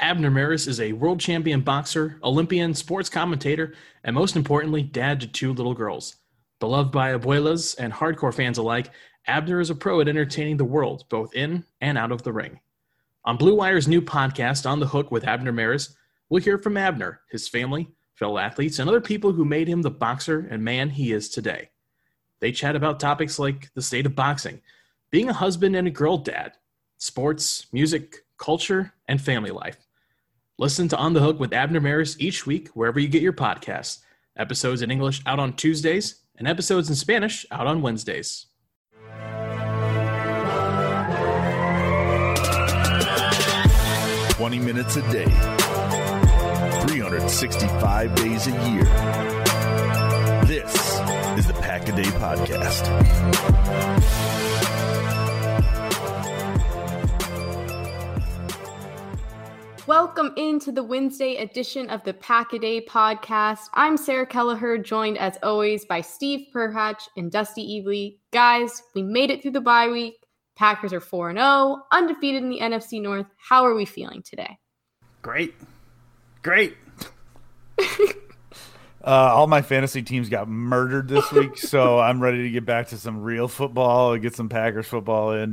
Abner Maris is a world champion boxer, Olympian, sports commentator, and most importantly, dad to two little girls. Beloved by abuelas and hardcore fans alike, Abner is a pro at entertaining the world, both in and out of the ring. On Blue Wire's new podcast, On the Hook with Abner Maris, we'll hear from Abner, his family, fellow athletes, and other people who made him the boxer and man he is today. They chat about topics like the state of boxing, being a husband and a girl dad, sports, music, culture, and family life. Listen to On the Hook with Abner Maris each week wherever you get your podcasts. Episodes in English out on Tuesdays and episodes in Spanish out on Wednesdays. "20 minutes a day, 365 days a year. This is the Pack-A-Day Podcast. Welcome into the Wednesday edition of the Pack-A-Day Podcast. I'm Sarah Kelleher, joined as always by Steve Perhatch and Dusty Evely. Guys, we made it through the bye week. Packers are 4-0, undefeated in the NFC North. How are we feeling today? Great. All my fantasy teams got murdered this week, so I'm ready to get back to some real football and get some Packers football in.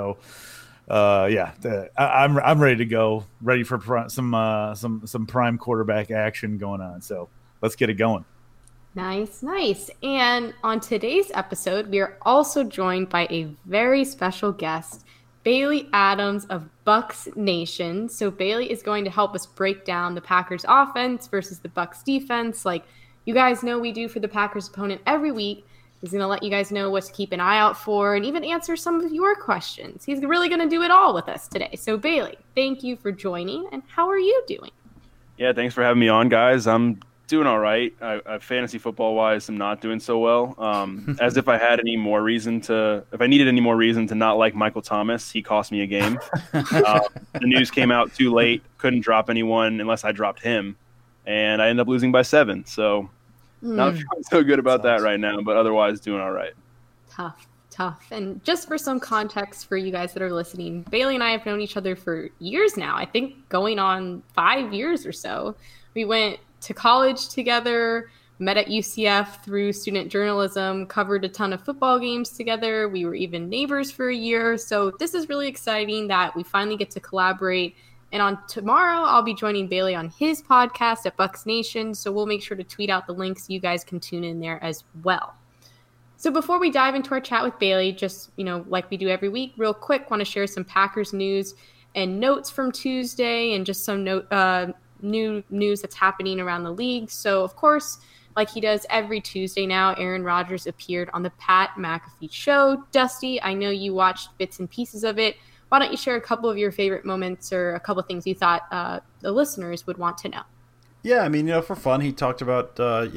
I'm ready to go. Ready for some prime quarterback action going on. So let's get it going. Nice. And on today's episode, we are also joined by a very special guest, Bailey Adams of Bucks Nation. So Bailey is going to help us break down the Packers offense versus the Bucks defense, like you guys know we do for the Packers opponent every week. He's going to let you guys know what to keep an eye out for and even answer some of your questions. He's really going to do it all with us today. So Bailey, thank you for joining. And how are you doing? Yeah, thanks for having me on, guys. I'm doing all right. I fantasy football wise, I'm not doing so well. As if I had any more reason to, if I needed any more reason to not like Michael Thomas, he cost me a game. The news came out too late. Couldn't drop anyone unless I dropped him, and I ended up losing by 7. So not feeling so good about that right now, but otherwise doing all right. Tough. And just for some context for you guys that are listening, Bailey and I have known each other for years now. I think going on 5 years or so. We went to college together, met at UCF through student journalism, covered a ton of football games together. We were even neighbors for a year. So this is really exciting that we finally get to collaborate. And on tomorrow, I'll be joining Bailey on his podcast at Bucks Nation. So we'll make sure to tweet out the links so you guys can tune in there as well. So before we dive into our chat with Bailey, just, like we do every week, real quick, want to share some Packers news and notes from Tuesday and just some new news that's happening around the league. So, of course, like he does every Tuesday now, Aaron Rodgers appeared on the Pat McAfee show. Dusty, I know you watched bits and pieces of it. Why don't you share a couple of your favorite moments or a couple of things you thought the listeners would want to know? Yeah, for fun, he talked about,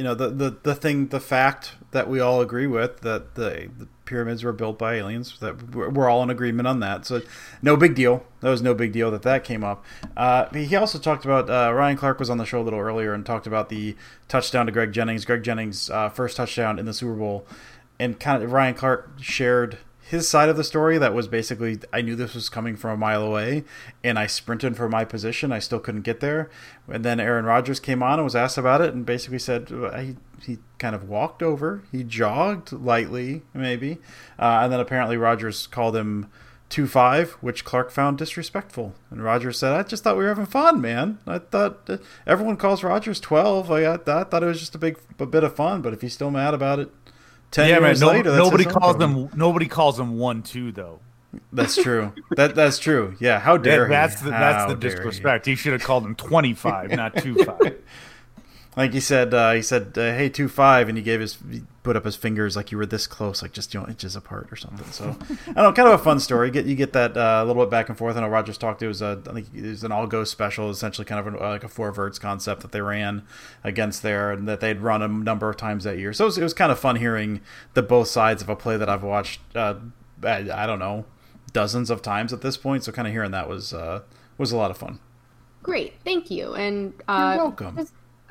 the fact that we all agree with, that the pyramids were built by aliens, that we're all in agreement on that. So no big deal. That was no big deal that came up. He also talked about, Ryan Clark was on the show a little earlier and talked about the touchdown to Greg Jennings. Greg Jennings' first touchdown in the Super Bowl. And kind of Ryan Clark shared his side of the story that was basically, I knew this was coming from a mile away, and I sprinted for my position. I still couldn't get there. And then Aaron Rodgers came on and was asked about it and basically said he kind of walked over. He jogged lightly, maybe. And then apparently Rodgers called him 2.5, which Clark found disrespectful. And Rodgers said, I just thought we were having fun, man. I thought everyone calls Rodgers 12. I thought it was just a bit of fun, but if he's still mad about it 10 years later, nobody calls them 1-2 though. That's true. That's true. Yeah, how dare he? That's the disrespect. He should have called him 25, not 2.5. Like he said, hey, 2.5, and he put up his fingers like you were this close, like just inches apart or something. So I don't know, kind of a fun story. You get that a little bit back and forth. I know Rodgers talked. I think it was an all go special, essentially kind of like a 4 verts concept that they ran against there, and that they'd run a number of times that year. So it was kind of fun hearing the both sides of a play that I've watched. I don't know, dozens of times at this point. So kind of hearing that was a lot of fun. Great, thank you, and you're welcome.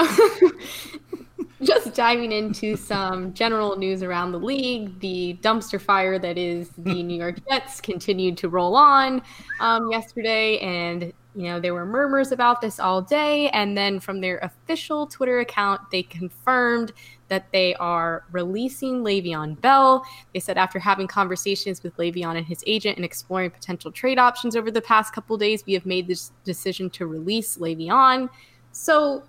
Just diving into some general news around the league, the dumpster fire that is the New York Jets continued to roll on yesterday, and There were murmurs about this all day, and then from their official Twitter account, they confirmed that they are releasing Le'Veon Bell. They said after having conversations with Le'Veon and his agent and exploring potential trade options over the past couple days, we have made this decision to release Le'Veon. So,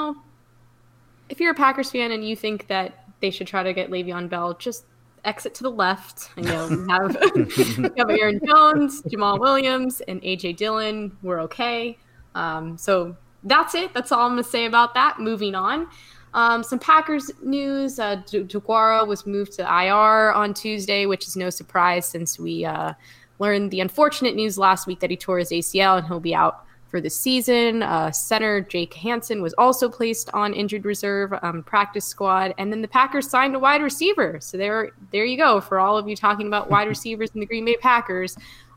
if you're a Packers fan and you think that they should try to get Le'Veon Bell, just exit to the left. We have Aaron Jones, Jamal Williams, and A.J. Dillon. We're okay. So that's it. That's all I'm going to say about that. Moving on. Some Packers news. Deguara was moved to IR on Tuesday, which is no surprise since we learned the unfortunate news last week that he tore his ACL and he'll be out for the season. Center Jake Hansen was also placed on injured reserve practice squad. And then the Packers signed a wide receiver. So there you go. For all of you talking about wide receivers in the Green Bay Packers.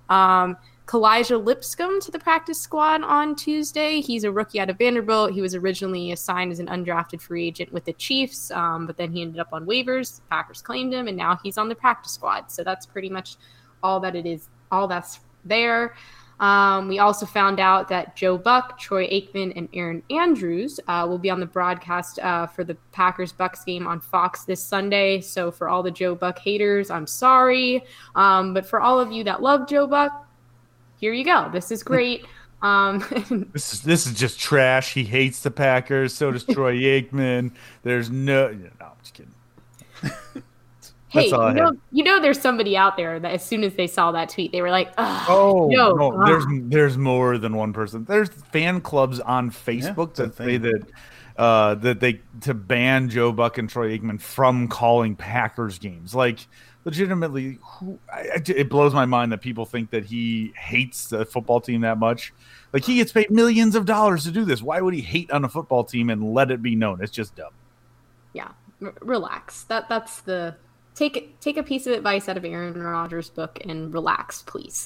Kalijah Lipscomb to the practice squad on Tuesday. He's a rookie out of Vanderbilt. He was originally assigned as an undrafted free agent with the Chiefs, but then he ended up on waivers. The Packers claimed him, and now he's on the practice squad. So that's pretty much all that it is, all that's there. We also found out that Joe Buck, Troy Aikman, and Aaron Andrews will be on the broadcast for the Packers-Bucks game on Fox this Sunday. So for all the Joe Buck haters, I'm sorry. But for all of you that love Joe Buck, here you go. This is great. This is just trash. He hates the Packers. So does Troy Aikman. There's no, I'm just kidding. Hey, there's somebody out there that as soon as they saw that tweet, they were like, there's more than one person. There's fan clubs on Facebook that say that they to ban Joe Buck and Troy Aikman from calling Packers games. Like, legitimately, it blows my mind that people think that he hates the football team that much. Like, he gets paid millions of dollars to do this. Why would he hate on a football team and let it be known? It's just dumb. Yeah, relax. That's the... Take a piece of advice out of Aaron Rodgers' book and relax, please.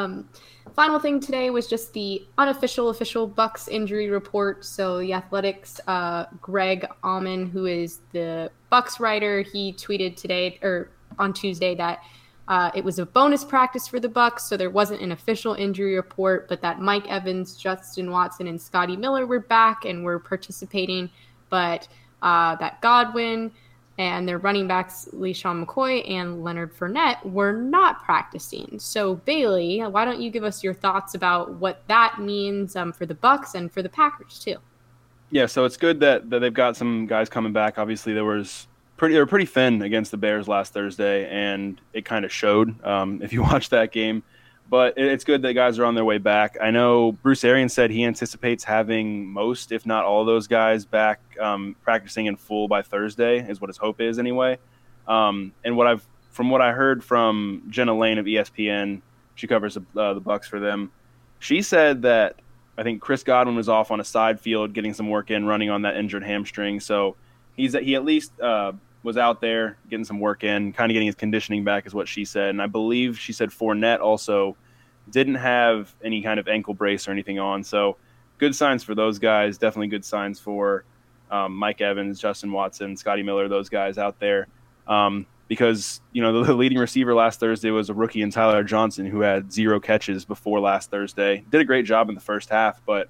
Final thing today was just the official Bucks injury report. So the Athletics, Greg Auman, who is the Bucks writer, he tweeted today or on Tuesday that it was a bonus practice for the Bucks, so there wasn't an official injury report, but that Mike Evans, Justin Watson, and Scotty Miller were back and were participating, but that Godwin and their running backs, LeSean McCoy and Leonard Fournette, were not practicing. So, Bailey, why don't you give us your thoughts about what that means for the Bucks and for the Packers, too? Yeah, so it's good that they've got some guys coming back. Obviously, they were pretty thin against the Bears last Thursday, and it kind of showed if you watched that game. But it's good that guys are on their way back. I know Bruce Arians said he anticipates having most, if not all of those guys back practicing in full by Thursday, is what his hope is anyway. And from what I heard from Jenna Lane of ESPN, she covers the Bucks for them. She said that I think Chris Godwin was off on a side field getting some work in, running on that injured hamstring. So he at least was out there getting some work in, kind of getting his conditioning back is what she said. And I believe she said Fournette also didn't have any kind of ankle brace or anything on. So good signs for those guys. Definitely good signs for Mike Evans, Justin Watson, Scotty Miller, those guys out there. Because, the leading receiver last Thursday was a rookie in Tyler Johnson who had 0 catches before last Thursday. Did a great job in the first half, but,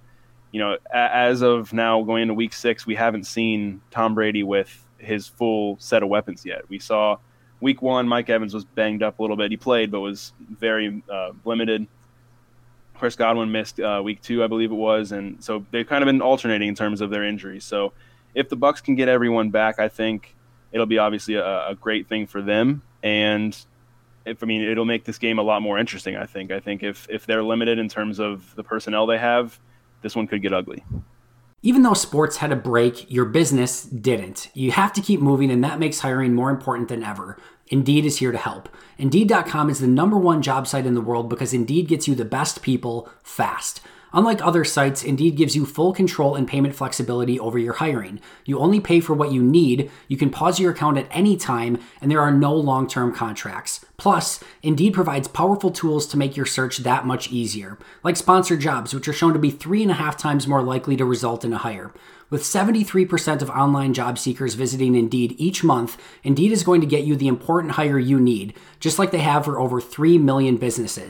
as of now going into week 6, we haven't seen Tom Brady with his full set of weapons yet. We saw week 1, Mike Evans was banged up a little bit. He played, but was very limited. Chris Godwin missed week 2, I believe it was. And so they've kind of been alternating in terms of their injuries. So if the Bucs can get everyone back, I think it'll be obviously a great thing for them. And it'll make this game a lot more interesting, I think. I think if they're limited in terms of the personnel they have, this one could get ugly. Even though sports had a break, your business didn't. You have to keep moving, and that makes hiring more important than ever. Indeed is here to help. Indeed.com is the #1 job site in the world because Indeed gets you the best people fast. Unlike other sites, Indeed gives you full control and payment flexibility over your hiring. You only pay for what you need, you can pause your account at any time, and there are no long-term contracts. Plus, Indeed provides powerful tools to make your search that much easier, like sponsored jobs, which are shown to be 3.5 times more likely to result in a hire. With 73% of online job seekers visiting Indeed each month, Indeed is going to get you the important hire you need, just like they have for over 3 million businesses.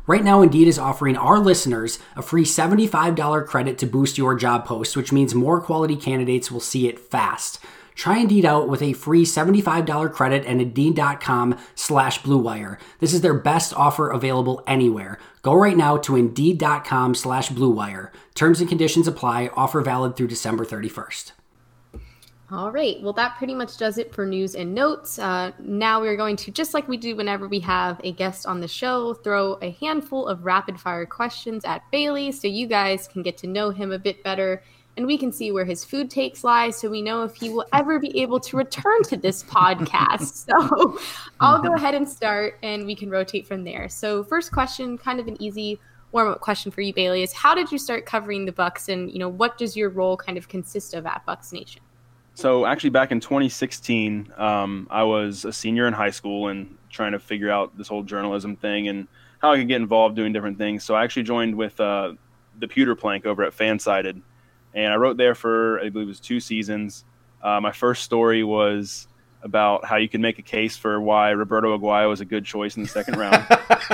Right now, Indeed is offering our listeners a free $75 credit to boost your job post, which means more quality candidates will see it fast. Try Indeed out with a free $75 credit at Indeed.com/BlueWire. This is their best offer available anywhere. Go right now to Indeed.com/BlueWire. Terms and conditions apply. Offer valid through December 31st. All right. Well, that pretty much does it for news and notes. Now we're going to, just like we do whenever we have a guest on the show, throw a handful of rapid fire questions at Bailey so you guys can get to know him a bit better and we can see where his food takes lie so we know if he will ever be able to return to this podcast. So I'll go ahead and start and we can rotate from there. So first question, kind of an easy warm-up question for you, Bailey, is how did you start covering the Bucks and, what does your role kind of consist of at Bucks Nation? So actually back in 2016, I was a senior in high school and trying to figure out this whole journalism thing and how I could get involved doing different things. So I actually joined with the Pewter Plank over at Fansided, and I wrote there for, I believe it was 2 seasons. My first story was about how you can make a case for why Roberto Aguayo was a good choice in the second round.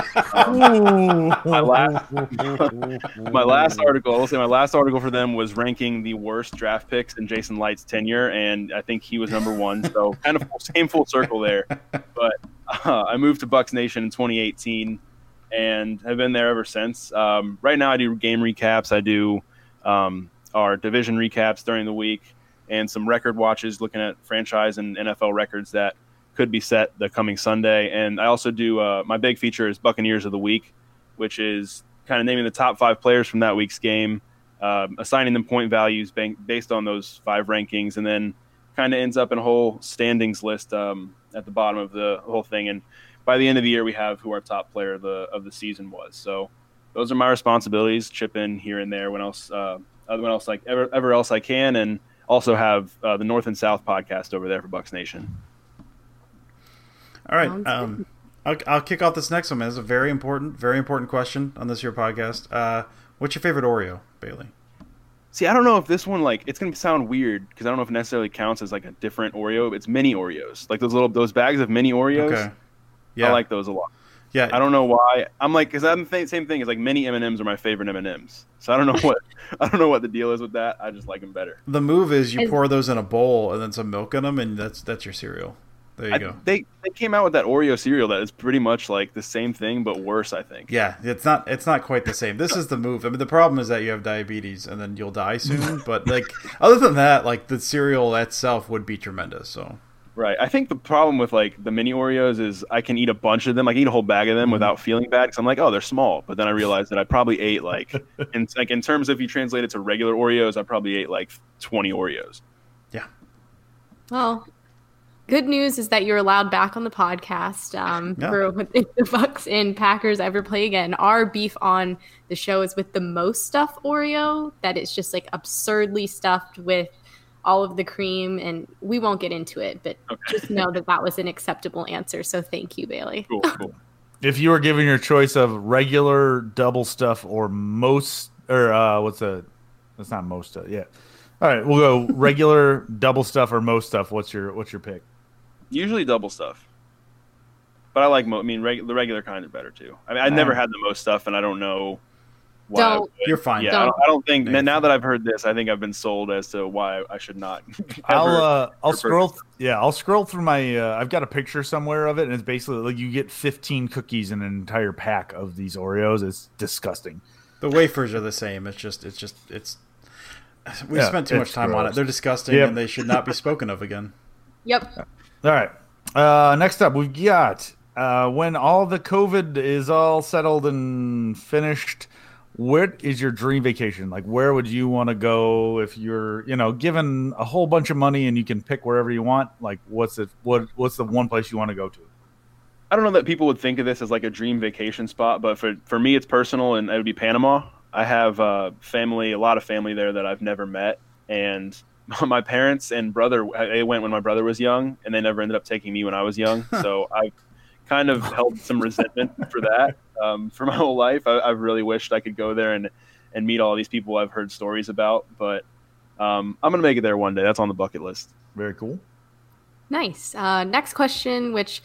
My last article, I'll say my last article for them was ranking the worst draft picks in Jason Light's tenure, and I think he was number 1. So kind of came full circle there. But I moved to Bucks Nation in 2018 and have been there ever since. Right now I do game recaps. I do our division recaps during the week, and some record watches looking at franchise and NFL records that could be set the coming Sunday. And I also do my big feature is Buccaneers of the Week, which is kind of naming the top 5 players from that week's game, assigning them point values based on those 5 rankings, and then kind of ends up in a whole standings list at the bottom of the whole thing. And by the end of the year, we have who our top player of the season was. So those are my responsibilities, chip in here and there when else like ever else I can, and also have the North and South podcast over there for Bucks Nation. All right. I'll kick off this next one, man. It's a very important question on this here podcast. What's your favorite Oreo, Bailey? See, I don't know if this one, it's going to sound weird because I don't know if it necessarily counts as like a different Oreo. It's mini Oreos, like those bags of mini Oreos. Okay. Yeah. I like those a lot. Yeah, I don't know why. I'm like, because I'm the same thing as like mini M&Ms are my favorite M&Ms. So I don't know what the deal is with that. I just like them better. The move is you pour those in a bowl and then some milk in them, and that's your cereal. There you go. They came out with that Oreo cereal that is pretty much like the same thing but worse, I think. Yeah, it's not quite the same. This is the move. I mean, the problem is that you have diabetes and then you'll die soon. But other than that, the cereal itself would be tremendous. So. Right. I think the problem with the mini Oreos is I can eat a bunch of them. I can eat a whole bag of them without feeling bad because I'm like, oh, they're small. But then I realized that I probably ate in terms of if you translate it to regular Oreos, I probably ate 20 Oreos. Yeah. Well, good news is that you're allowed back on the podcast for if the Bucks and Packers ever play again. Our beef on the show is with the most stuffed Oreo, that it's just absurdly stuffed with all of the cream, and we won't get into it, but just know that was an acceptable answer. So thank you, Bailey. Cool. If you were given your choice of regular double stuff or most, or that's not most stuff. Yeah. All right, we'll go regular double stuff or most stuff. What's your pick? Usually double stuff, but I like the regular kind are better too. I mean, I never had the most stuff, and I don't know. You're fine. Yeah, I don't think now that I've heard this, I think I've been sold as to why I should not. I'll scroll. I'll scroll through my. I've got a picture somewhere of it, and it's basically you get 15 cookies in an entire pack of these Oreos. It's disgusting. The wafers are the same. It's. We spent too much time on it. They're disgusting, and they should not be spoken of again. Yep. All right. Next up, we've got when all the COVID is all settled and finished. What is your dream vacation? Where would you want to go if you're, given a whole bunch of money and you can pick wherever you want? What's the one place you want to go to? I don't know that people would think of this as a dream vacation spot, but for me, it's personal, and it would be Panama. I have a lot of family there that I've never met, and my parents and brother, they went when my brother was young, and they never ended up taking me when I was young. So I've kind of held some resentment for that. For my whole life, I've really wished I could go there and meet all these people I've heard stories about. But I'm going to make it there one day. That's on the bucket list. Very cool. Nice. Next question, which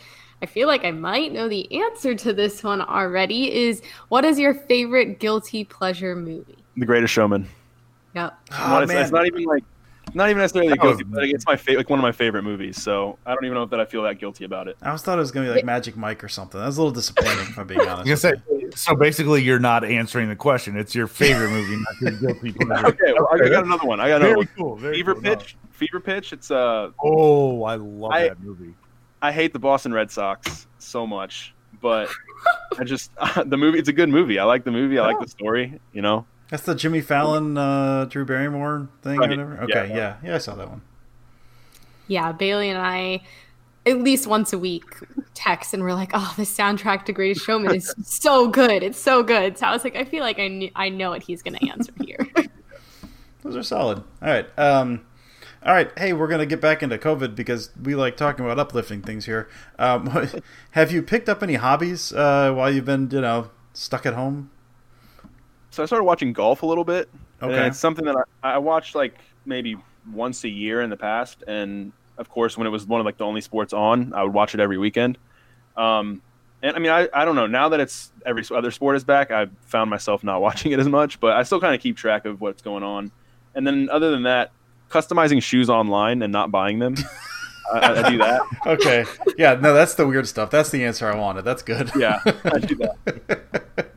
I feel like I might know the answer to this one already, is what is your favorite guilty pleasure movie? The Greatest Showman. Yep. It's not even necessarily a guilty, but it's my favorite, like one of my favorite movies. So I don't even know that I feel that guilty about it. I always thought it was going to be like Magic Mike or something. That was a little disappointing, if I'm being honest. So basically, you're not answering the question. It's your favorite movie, not your guilty pleasure. Okay, well, I got another one. Very cool. Fever Pitch. Fever Pitch. It's I love that movie. I hate the Boston Red Sox so much, but I just the movie. It's a good movie. I like the movie. I like the story. You know. That's the Jimmy Fallon, Drew Barrymore thing or whatever? Okay, yeah, I saw that one. Yeah, Bailey and I, at least once a week, text and we're like, oh, the soundtrack to Greatest Showman is so good. It's so good. So I was like, I feel like I know what he's going to answer here. Those are solid. All right. Hey, we're going to get back into COVID because we like talking about uplifting things here. Have you picked up any hobbies while you've been, stuck at home? So I started watching golf a little bit. Okay. And it's something that I watched like maybe once a year in the past. And of course, when it was one of like the only sports on, I would watch it every weekend. And I mean, I don't know. Now that it's every other sport is back, I've found myself not watching it as much, but I still kind of keep track of what's going on. And then other than that, customizing shoes online and not buying them. I do that. Okay. Yeah, no, that's the weird stuff. That's the answer I wanted. That's good. Yeah, I do that.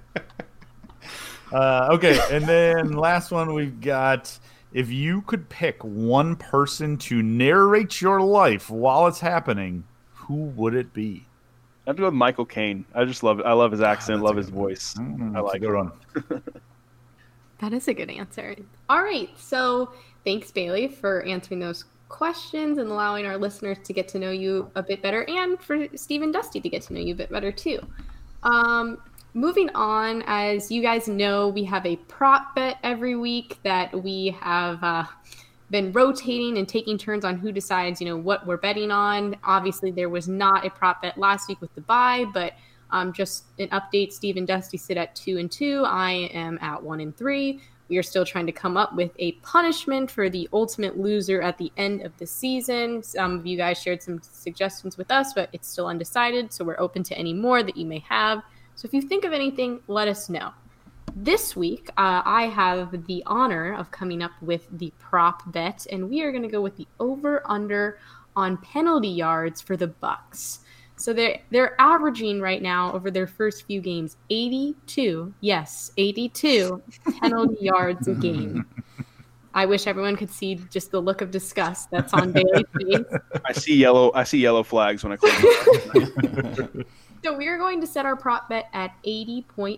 Okay, and then last one we've got, if you could pick one person to narrate your life while it's happening, who would it be? I have to go with Michael Caine. I just love it. I love his accent, love his voice. I like it. That is a good answer. All right, so thanks, Bailey, for answering those questions and allowing our listeners to get to know you a bit better, and for Steve and Dusty to get to know you a bit better, too. Moving on, as you guys know, we have a prop bet every week that we have been rotating and taking turns on who decides, what we're betting on. Obviously, there was not a prop bet last week with the bye, but just an update, Steve and Dusty sit at 2-2. I am at 1-3. We are still trying to come up with a punishment for the ultimate loser at the end of the season. Some of you guys shared some suggestions with us, but it's still undecided, so we're open to any more that you may have. So if you think of anything, let us know. This week, I have the honor of coming up with the prop bet, and we are going to go with the over-under on penalty yards for the Bucs. So they're averaging right now over their first few games 82 penalty yards a game. I wish everyone could see just the look of disgust that's on Bailey's face. I see yellow flags when I close. So we are going to set our prop bet at 80.5.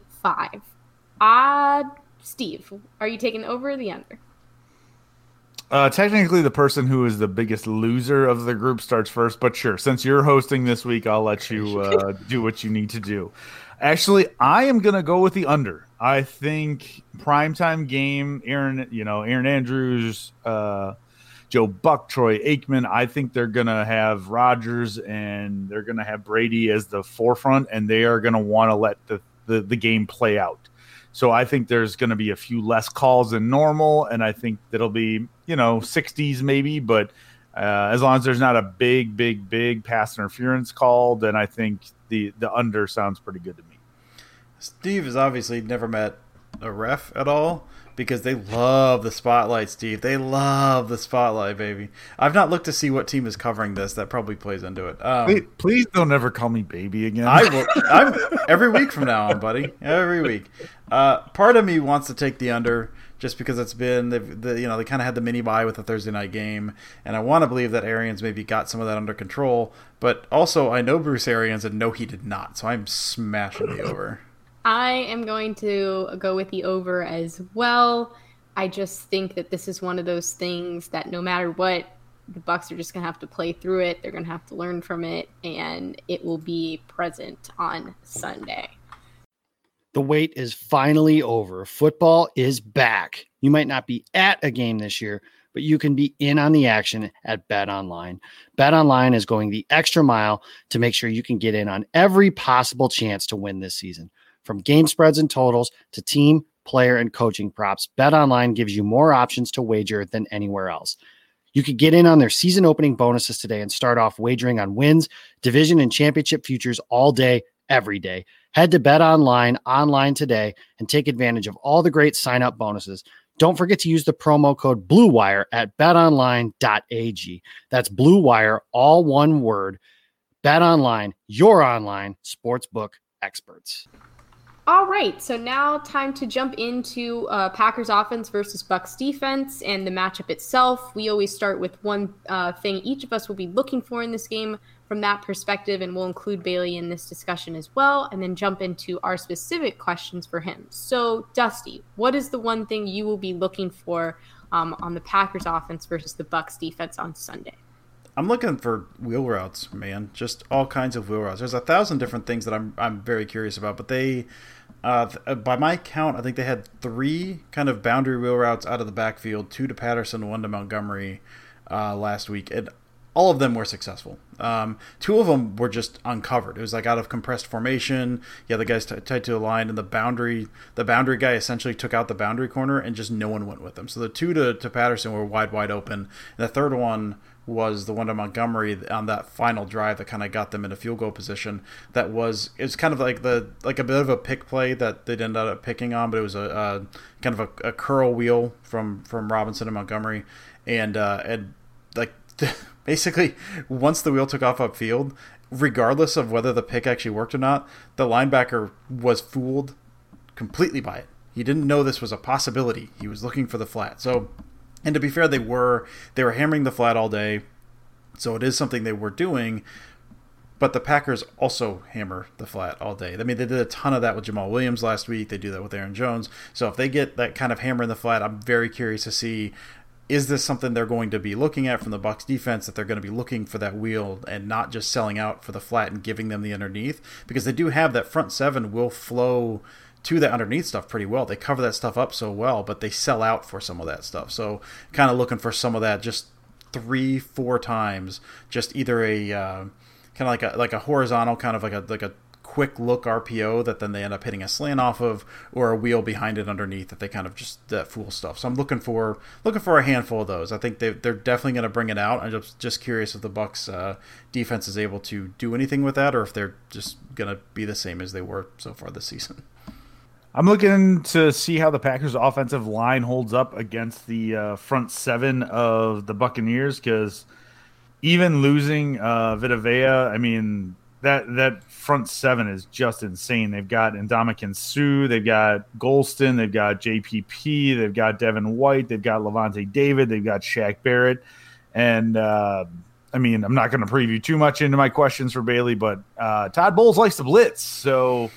Steve, are you taking over or the under? Technically, the person who is the biggest loser of the group starts first, but sure, since you're hosting this week, I'll let you do what you need to do. Actually, I am going to go with the under. I think primetime game, Aaron Andrews, Joe Buck, Troy Aikman. I think they're going to have Rodgers and they're going to have Brady as the forefront, and they are going to want to let the game play out. So I think there's going to be a few less calls than normal, and I think that'll be, 60s maybe, but as long as there's not a big pass interference call, then I think the under sounds pretty good to me. Steve has obviously never met a ref at all, because they love the spotlight, Steve. They love the spotlight, baby. I've not looked to see what team is covering this. That probably plays into it. Please don't ever call me baby again. I will. I'm every week from now on, buddy. Every week. Part of me wants to take the under just because it's been they kind of had the mini bye with the Thursday night game, and I want to believe that Arians maybe got some of that under control. But also, I know Bruce Arians, and no, he did not. So I'm smashing the over. I am going to go with the over as well. I just think that this is one of those things that no matter what, the Bucs are just going to have to play through it. They're going to have to learn from it, and it will be present on Sunday. The wait is finally over. Football is back. You might not be at a game this year, but you can be in on the action at BetOnline. BetOnline is going the extra mile to make sure you can get in on every possible chance to win this season. From game spreads and totals to team, player, and coaching props, BetOnline gives you more options to wager than anywhere else. You could get in on their season opening bonuses today and start off wagering on wins, division, and championship futures all day, every day. Head to BetOnline online today and take advantage of all the great sign-up bonuses. Don't forget to use the promo code BlueWire at betonline.ag. That's BlueWire, all one word. BetOnline, your online sportsbook experts. All right, so now time to jump into Packers offense versus Bucs defense and the matchup itself. We always start with one thing each of us will be looking for in this game from that perspective, and we'll include Bailey in this discussion as well, and then jump into our specific questions for him. So, Dusty, what is the one thing you will be looking for on the Packers offense versus the Bucs defense on Sunday? I'm looking for wheel routes, man. Just all kinds of wheel routes. There's 1,000 different things that I'm very curious about, but they, by my count, I think they had 3 kind of boundary wheel routes out of the backfield, 2 to Patterson, 1 to Montgomery last week, and all of them were successful. 2 of them were just uncovered. It was like out of compressed formation. Yeah, the guys tied to a line, and the boundary guy essentially took out the boundary corner, and just no one went with them. So the 2 to Patterson were wide open. And the third one was the one to Montgomery on that final drive that kind of got them in a field goal position. It's kind of like a bit of a pick play that they ended up picking on, but it was a kind of a curl wheel from Robinson and Montgomery, and like basically once the wheel took off upfield, regardless of whether the pick actually worked or not, the linebacker was fooled completely by it. He didn't know this was a possibility. He was looking for the flat. So. And to be fair, they were hammering the flat all day, so it is something they were doing. But the Packers also hammer the flat all day. I mean, they did a ton of that with Jamal Williams last week. They do that with Aaron Jones. So if they get that kind of hammer in the flat, I'm very curious to see, is this something they're going to be looking at from the Bucs defense, that they're going to be looking for that wheel and not just selling out for the flat and giving them the underneath? Because they do have that front 7 will flow to that underneath stuff pretty well. They cover that stuff up so well, but they sell out for some of that stuff. So kind of looking for some of that just 3-4 times, just either a kind of like a horizontal, kind of like a quick look RPO that then they end up hitting a slant off of, or a wheel behind it underneath that they kind of just that fool stuff. So I'm looking for a handful of those. I think they're definitely going to bring it out. I'm just curious if the Bucs defense is able to do anything with that, or if they're just going to be the same as they were so far this season. I'm looking to see how the Packers' offensive line holds up against the front 7 of the Buccaneers, because even losing Vita Vea, I mean, that front 7 is just insane. They've got Ndamukong Suh, they've got Golston, they've got JPP, they've got Devin White, they've got Levante David, they've got Shaq Barrett. And, I mean, I'm not going to preview too much into my questions for Bailey, but Todd Bowles likes to blitz. So,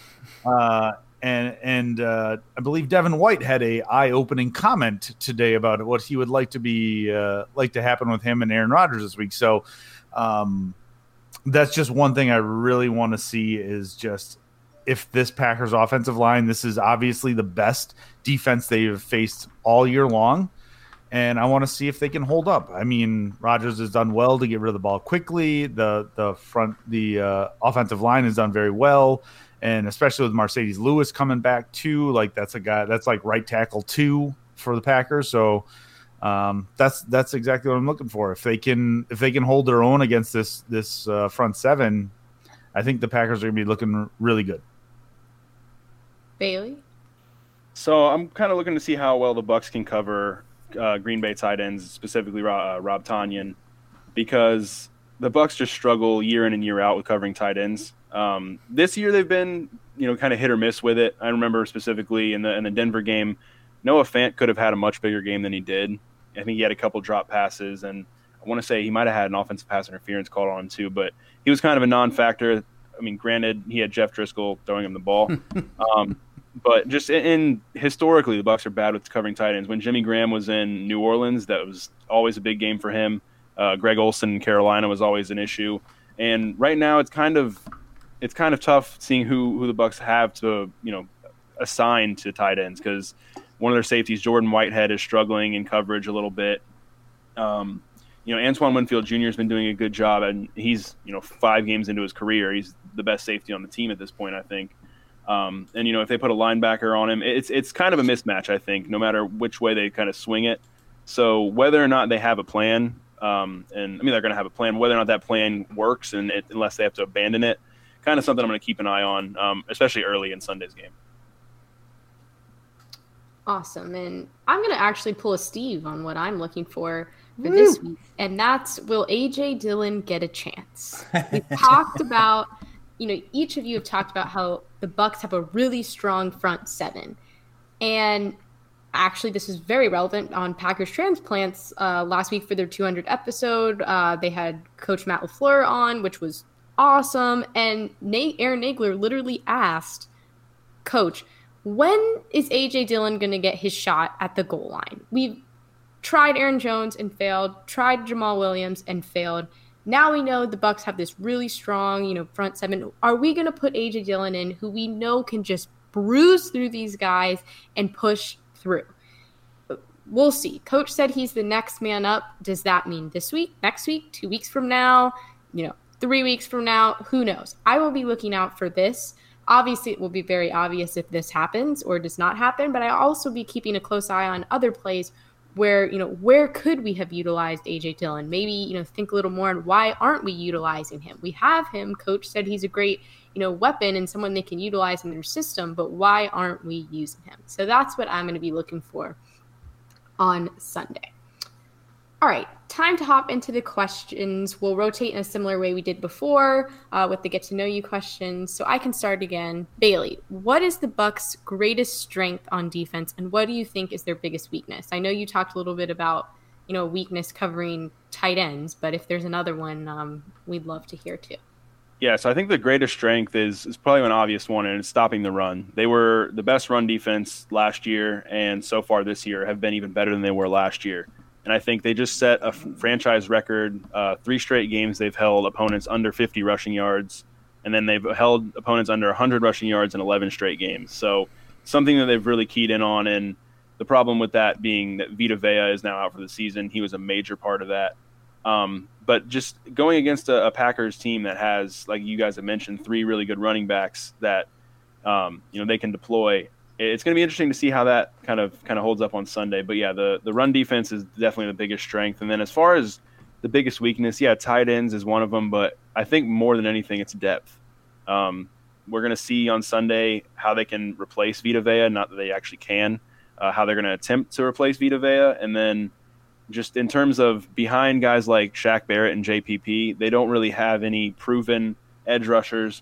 And I believe Devin White had a eye-opening comment today about what he would like to happen with him and Aaron Rodgers this week. So that's just one thing I really want to see, is just if this Packers offensive line, this is obviously the best defense they've faced all year long, and I want to see if they can hold up. I mean, Rodgers has done well to get rid of the ball quickly. The offensive line has done very well. And especially with Mercedes Lewis coming back too, like that's a guy that's like right tackle 2 for the Packers. So that's exactly what I'm looking for. If they can hold their own against this front 7, I think the Packers are going to be looking really good. Bailey? So I'm kind of looking to see how well the Bucs can cover Green Bay tight ends, specifically Rob Tonyan, because the Bucs just struggle year in and year out with covering tight ends. This year they've been, kind of hit or miss with it. I remember specifically in the Denver game, Noah Fant could have had a much bigger game than he did. I think he had a couple drop passes, and I want to say he might have had an offensive pass interference called on him too, but he was kind of a non-factor. I mean, granted, he had Jeff Driscoll throwing him the ball. But just historically, the Bucs are bad with covering tight ends. When Jimmy Graham was in New Orleans, that was always a big game for him. Greg Olsen in Carolina was always an issue. And right now it's kind of tough seeing who the Bucs have to, assign to tight ends, because one of their safeties, Jordan Whitehead, is struggling in coverage a little bit. Antoine Winfield Jr. has been doing a good job, and he's, 5 games into his career. He's the best safety on the team at this point, I think. If they put a linebacker on him, it's kind of a mismatch, I think, no matter which way they kind of swing it. So whether or not they have a plan, And I mean, they're going to have a plan. Whether or not that plan works, unless they have to abandon it, kind of something I'm going to keep an eye on, especially early in Sunday's game. Awesome. And I'm going to actually pull a Steve on what I'm looking for this week. And that's, will A.J. Dillon get a chance? We've talked about, each of you have talked about how the Bucs have a really strong front seven. And actually, this is very relevant on Packers Transplants. Last week for their 200 episode, they had Coach Matt LaFleur on, which was awesome. And Aaron Nagler literally asked Coach, when is A.J. Dillon going to get his shot at the goal line? We've tried Aaron Jones and failed, tried Jamal Williams and failed. Now we know the Bucs have this really strong, front seven. Are we going to put A.J. Dillon in, who we know can just bruise through these guys and push through? We'll see. Coach said he's the next man up. Does that mean this week, next week, 2 weeks from now, 3 weeks from now? Who knows? I will be looking out for this. Obviously, it will be very obvious if this happens or does not happen, but I'll also be keeping a close eye on other plays where, where could we have utilized A.J. Dillon? Maybe, think a little more on why aren't we utilizing him? We have him. Coach said he's a great, weapon and someone they can utilize in their system, but why aren't we using him? So that's what I'm going to be looking for on Sunday. All right, time to hop into the questions. We'll rotate in a similar way we did before with the get to know you questions. So I can start again. Bailey, what is the Bucs' greatest strength on defense, and what do you think is their biggest weakness? I know you talked a little bit about, weakness covering tight ends, but if there's another one, we'd love to hear too. Yeah, so I think the greatest strength is probably an obvious one, and it's stopping the run. They were the best run defense last year, and so far this year have been even better than they were last year. And I think they just set a franchise record. 3 straight games they've held opponents under 50 rushing yards, and then they've held opponents under 100 rushing yards in 11 straight games. So something that they've really keyed in on, and the problem with that being that Vita Vea is now out for the season. He was a major part of that. But just going against a Packers team that has, like you guys have mentioned, 3 really good running backs that they can deploy. It's going to be interesting to see how that kind of holds up on Sunday. But yeah, the run defense is definitely the biggest strength. And then as far as the biggest weakness, yeah, tight ends is one of them. But I think more than anything, it's depth. We're going to see on Sunday how they can replace Vita Vea, not that they actually can, how they're going to attempt to replace Vita Vea. And then just in terms of behind guys like Shaq Barrett and JPP, they don't really have any proven edge rushers.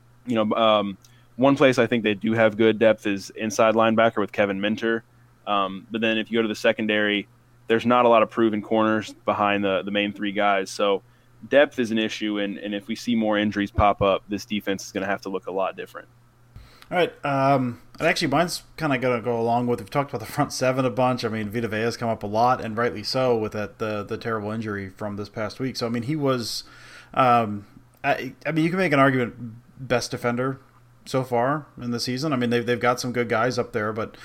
One place I think they do have good depth is inside linebacker with Kevin Minter. But then if you go to the secondary, there's not a lot of proven corners behind the main 3 guys. So depth is an issue, and if we see more injuries pop up, this defense is going to have to look a lot different. All right. And actually, mine's kind of going to go along with, we've talked about the front 7 a bunch. I mean, Vita Vea has come up a lot, and rightly so, with the terrible injury from this past week. So, I mean, he was I mean, you can make an argument best defender so far in the season. I mean, they've got some good guys up there, but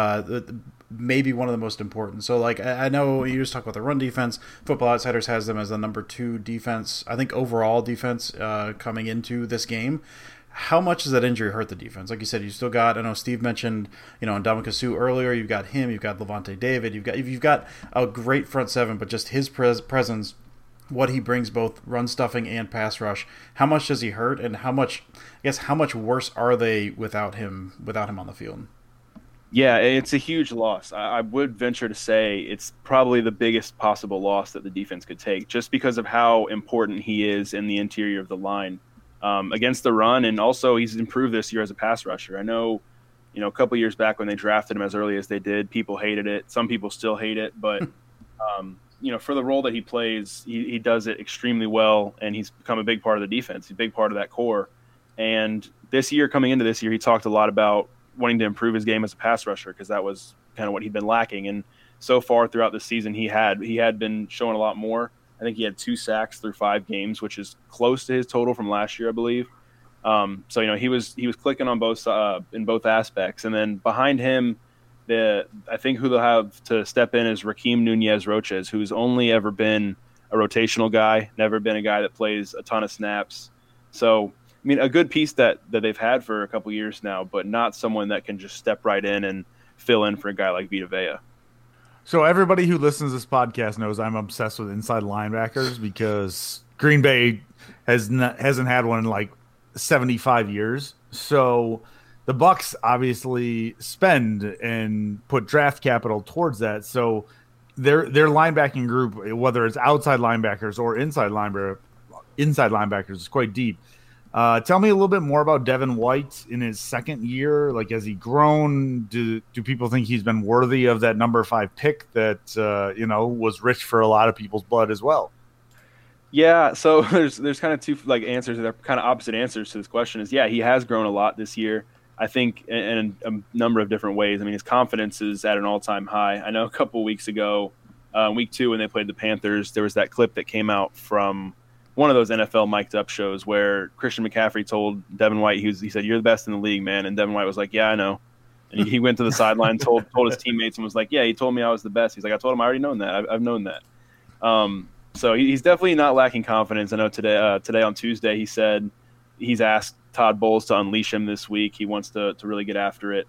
maybe one of the most important. So, like, I know you just talk about the run defense. Football Outsiders has them as the number 2 defense, I think, overall defense coming into this game. How much does that injury hurt the defense? Like you said, you still got, I know Steve mentioned, Ndamukong Suh earlier. You've got him. You've got Levante David. You've got a great front 7, but just his presence, what he brings both run stuffing and pass rush. How much does he hurt, and how much worse are they without him on the field? Yeah, it's a huge loss. I would venture to say it's probably the biggest possible loss that the defense could take, just because of how important he is in the interior of the line against the run, and also he's improved this year as a pass rusher. I know, a couple years back when they drafted him as early as they did, people hated it. Some people still hate it, but for the role that he plays, he does it extremely well, and he's become a big part of the defense, a big part of that core. And coming into this year, he talked a lot about wanting to improve his game as a pass rusher, because that was kind of what he'd been lacking. And so far throughout the season, he had been showing a lot more. I think he had 2 sacks through 5 games, which is close to his total from last year, I believe. So he was clicking on both in both aspects. And then behind him, I think who they'll have to step in is Rakeem Nunez-Roches, who's only ever been a rotational guy, never been a guy that plays a ton of snaps. So, I mean, a good piece that they've had for a couple years now, but not someone that can just step right in and fill in for a guy like Vita Vea. So everybody who listens to this podcast knows I'm obsessed with inside linebackers because Green Bay hasn't had one in like 75 years. So the Bucs obviously spend and put draft capital towards that. So their linebacking group, whether it's outside linebackers or inside linebackers, is quite deep. Tell me a little bit more about Devin White in his second year. Like, has he grown? Do people think he's been worthy of that number 5 pick that was rich for a lot of people's blood as well? Yeah, so there's kind of two answers that are kind of opposite answers to this question. Is he has grown a lot this year. I think in a number of different ways. I mean, his confidence is at an all-time high. I know a couple of weeks ago, week 2 when they played the Panthers, there was that clip that came out from one of those NFL mic'd up shows where Christian McCaffrey told Devin White, he said, "You're the best in the league, man." And Devin White was like, "Yeah, I know." And he went to the sideline, told his teammates, and was like, "Yeah, he told me I was the best." He's like, "I told him I already known that. I've known that." So he's definitely not lacking confidence. I know today on Tuesday he said he's asked Todd Bowles to unleash him this week. He wants to really get after it.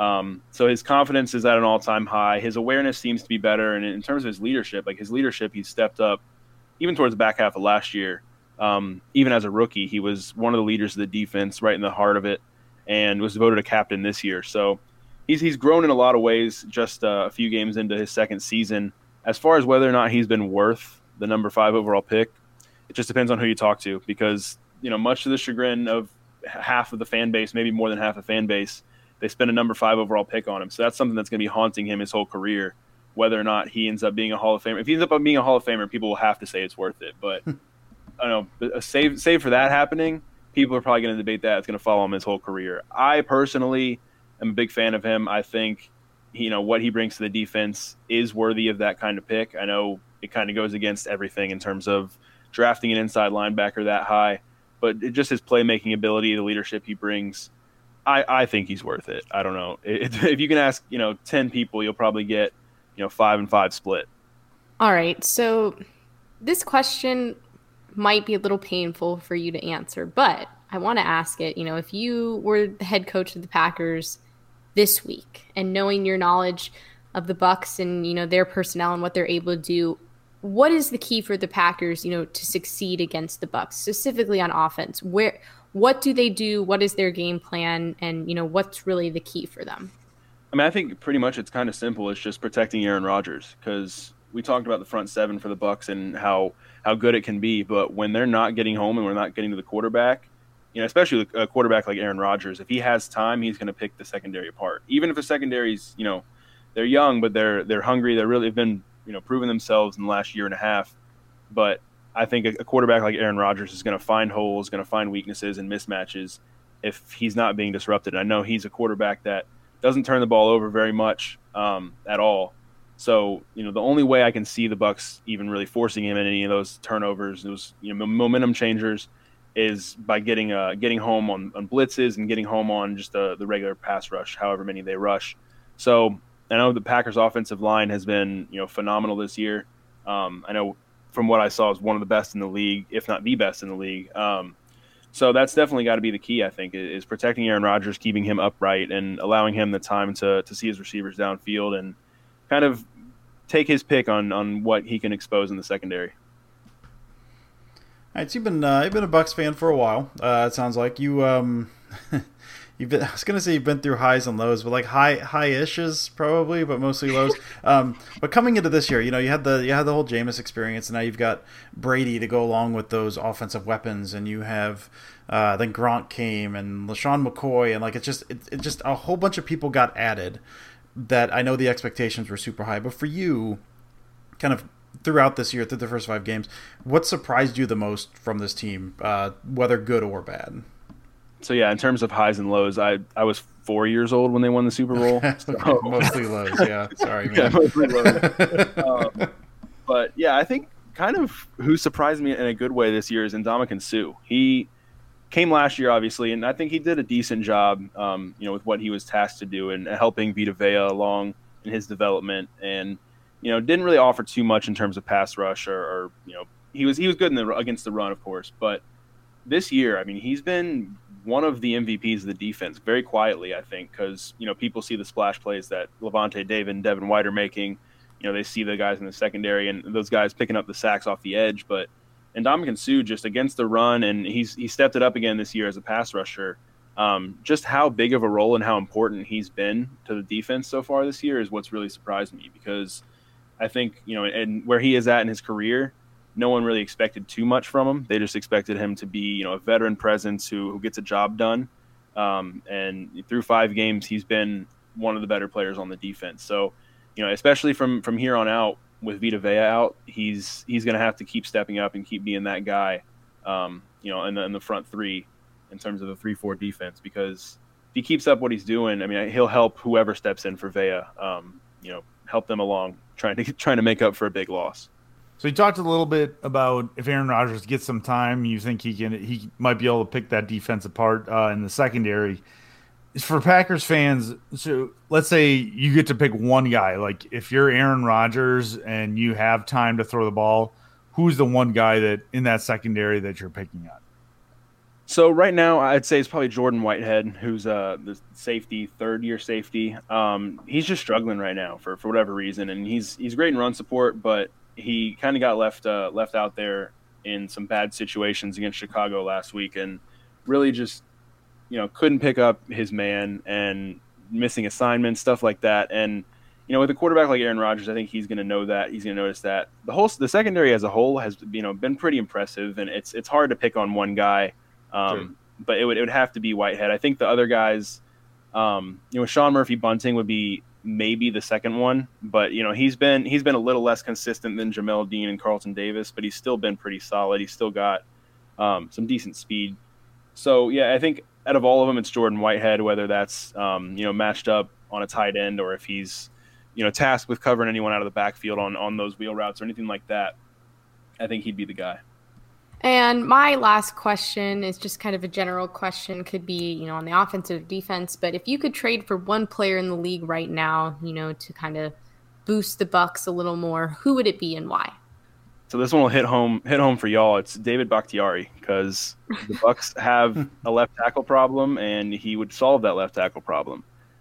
So his confidence is at an all-time high. His awareness seems to be better, and in terms of his leadership, he's stepped up. Even towards the back half of last year, even as a rookie, he was one of the leaders of the defense, right in the heart of it, and was voted a captain this year. So he's grown in a lot of ways just a few games into his second season. As far as whether or not he's been worth the number 5 overall pick, it just depends on who you talk to, because much to the chagrin of half of the fan base, maybe more than half the fan base, they spend a number 5 overall pick on him. So that's something that's going to be haunting him his whole career. Whether or not he ends up being a Hall of Famer. If he ends up being a Hall of Famer, people will have to say it's worth it. But I don't know, save for that happening, people are probably going to debate that. It's going to follow him his whole career. I personally am a big fan of him. I think what he brings to the defense is worthy of that kind of pick. I know it kind of goes against everything in terms of drafting an inside linebacker that high, but just his playmaking ability, the leadership he brings, I think he's worth it. I don't know. If you can ask 10 people, you'll probably get 5 and 5 split. All right. So this question might be a little painful for you to answer, but I want to ask it. If you were the head coach of the Packers this week and knowing your knowledge of the Bucs and, their personnel and what they're able to do, what is the key for the Packers, to succeed against the Bucs, specifically on offense? What do they do? What is their game plan? And, what's really the key for them? I mean, I think pretty much it's kind of simple. It's just protecting Aaron Rodgers, because we talked about the front 7 for the Bucs and how good it can be. But when they're not getting home and we're not getting to the quarterback, especially a quarterback like Aaron Rodgers, if he has time, he's going to pick the secondary apart. Even if the secondary's, they're young, but they're hungry. They've been, proving themselves in the last year and a half. But I think a quarterback like Aaron Rodgers is going to find holes, going to find weaknesses and mismatches if he's not being disrupted. I know he's a quarterback that doesn't turn the ball over very much at all. So, the only way I can see the Bucs even really forcing him in any of those turnovers, those momentum changers, is by getting home on blitzes and getting home on just the regular pass rush, however many they rush. So I know the Packers' offensive line has been phenomenal this year. I know from what I saw is one of the best in the league, if not the best in the league. So that's definitely got to be the key, I think, is protecting Aaron Rodgers, keeping him upright, and allowing him the time to see his receivers downfield and kind of take his pick on what he can expose in the secondary. All right, so you've been a Bucs fan for a while. It sounds like you you've been. I was gonna say you've been through highs and lows, but like high-ishes probably, but mostly lows. But coming into this year, you had the whole Jameis experience, and now you've got Brady to go along with those offensive weapons, and you have then Gronk came and LaShawn McCoy, and like it's just a whole bunch of people got added. That I know the expectations were super high, but for you, kind of throughout this year, through the first 5 games, what surprised you the most from this team, whether good or bad? So yeah, in terms of highs and lows, I was 4 years old when they won the Super Bowl. So. Mostly lows, yeah. Sorry, man. Yeah, mostly lows. But yeah, I think kind of who surprised me in a good way this year is Ndamukong Suh. He came last year, obviously, and I think he did a decent job, with what he was tasked to do and helping Vita Vea along in his development. And didn't really offer too much in terms of pass rush or he was good against the run, of course. But this year, I mean, he's been one of the MVPs of the defense very quietly, I think, because people see the splash plays that Levante David and Devin White are making, they see the guys in the secondary and those guys picking up the sacks off the edge. But Ndamukong Suh, just against the run, and he stepped it up again this year as a pass rusher. Just how big of a role and how important he's been to the defense so far this year is what's really surprised me, because I think, and where he is at in his career, no one really expected too much from him. They just expected him to be, a veteran presence who gets a job done. And through 5 games, he's been one of the better players on the defense. So, especially from here on out with Vita Vea out, he's going to have to keep stepping up and keep being that guy, in the front 3 in terms of the 3-4 defense, because if he keeps up what he's doing, he'll help whoever steps in for Vea, help them along, trying to make up for a big loss. So you talked a little bit about if Aaron Rodgers gets some time, you think he might be able to pick that defense apart in the secondary. For Packers fans, so let's say you get to pick one guy. Like if you're Aaron Rodgers and you have time to throw the ball, who's the one guy that in that secondary that you're picking on? So right now, I'd say it's probably Jordan Whitehead, who's the safety, 3rd-year safety. He's just struggling right now for whatever reason, and he's great in run support, but he kind of got left out there in some bad situations against Chicago last week, and really just couldn't pick up his man and missing assignments, stuff like that. And with a quarterback like Aaron Rodgers, I think he's going to know that. He's going to notice that. The secondary as a whole has been pretty impressive, and it's hard to pick on one guy. Sure. But it would have to be Whitehead. I think the other guys, Sean Murphy Bunting would be maybe the second one, but he's been a little less consistent than Jamel Dean and Carlton Davis, but he's still been pretty solid. He's still got some decent speed. So yeah, I think out of all of them, it's Jordan Whitehead, whether that's matched up on a tight end or if he's tasked with covering anyone out of the backfield on those wheel routes or anything like that. I think he'd be the guy. And my last question is just kind of a general question, could be, on the offensive defense, but if you could trade for one player in the league right now, to kind of boost the Bucs a little more, who would it be and why? So this one will hit home for y'all. It's David Bakhtiari, because the Bucs have a left tackle problem, and he would solve that left tackle problem.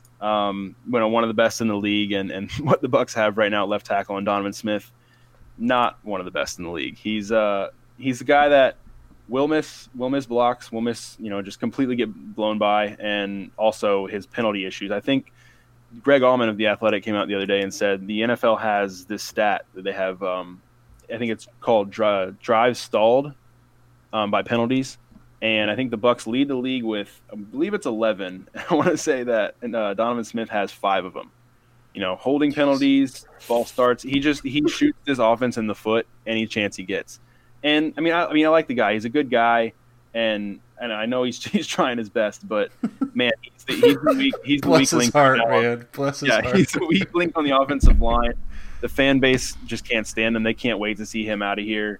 One of the best in the league, and what the Bucs have right now at left tackle, and Donovan Smith, not one of the best in the league. He's the guy that will miss blocks, will miss, just completely get blown by, and also his penalty issues. I think Greg Allman of The Athletic came out the other day and said the NFL has this stat that they have, I think it's called drives stalled by penalties, and I think the Bucs lead the league with, I believe it's 11. I want to say that Donovan Smith has 5 of them. Holding penalties, false starts. He shoots his offense in the foot any chance he gets. And I like the guy. He's a good guy, and I know he's trying his best. But man, he's the weak Bless his link. heart, man. Bless his heart. He's the weak link on the offensive line. The fan base just can't stand him. They can't wait to see him out of here.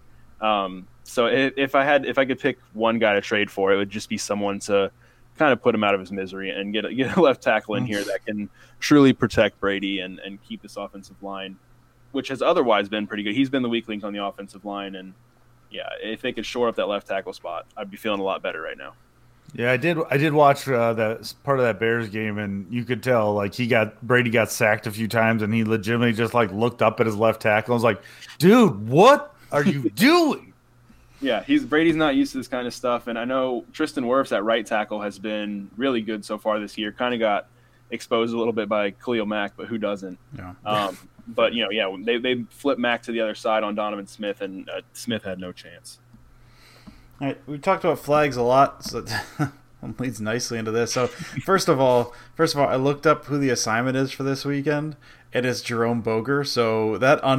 So if I could pick one guy to trade for, it would just be someone to kind of put him out of his misery and get a left tackle in here that can truly protect Brady and keep this offensive line, which has otherwise been pretty good. He's been the weak link on the offensive line, and yeah, if they could shore up that left tackle spot, I'd be feeling a lot better right now. Yeah, I did watch that part of that Bears game, and you could tell like Brady got sacked a few times, and he legitimately just like looked up at his left tackle and was like, "Dude, what are you doing?" Yeah, Brady's not used to this kind of stuff, and I know Tristan Wirfs at right tackle has been really good so far this year. Kind of got exposed a little bit by Khalil Mack, but who doesn't? Yeah. But they flipped Mack to the other side on Donovan Smith, and Smith had no chance. All right, we talked about flags a lot, so that leads nicely into this. So first of all, I looked up who the assignment is for this weekend. It is Jerome Boger. So